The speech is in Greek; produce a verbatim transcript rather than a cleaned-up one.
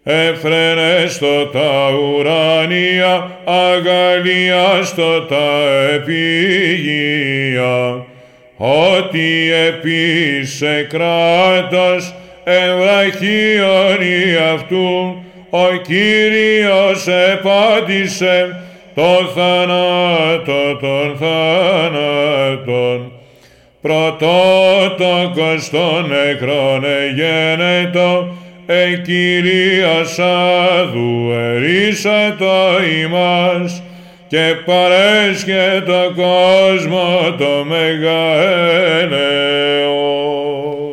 Εφρενέστο τα ουράνια, αγαλίαστο τα επίγεια, ότι επίσε κράτος εμβραχίωνη αυτού, ο Κύριος επάτησε το θανάτο των θανάτων. Πρωτότοκος των νεκρών εγένετο, ε Κυρίας άδου ερίσατο ημάς, και παρέσχε το κόσμο το μεγαένεο.